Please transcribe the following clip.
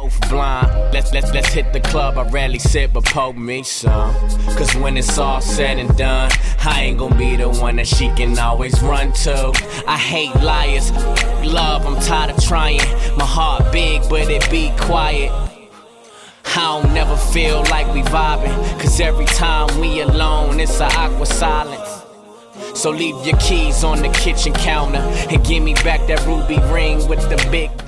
both blind. Let's hit the club, I rarely sit, but poke me some. Cause when it's all said and done, I ain't gon' be the one that she can always run to. I hate liars, love, I'm tired of trying. My heart big, but it be quiet. I don't never feel like we vibing, cause every time we alone, it's an awkward silence. So leave your keys on the kitchen counter and give me back that ruby ring with the big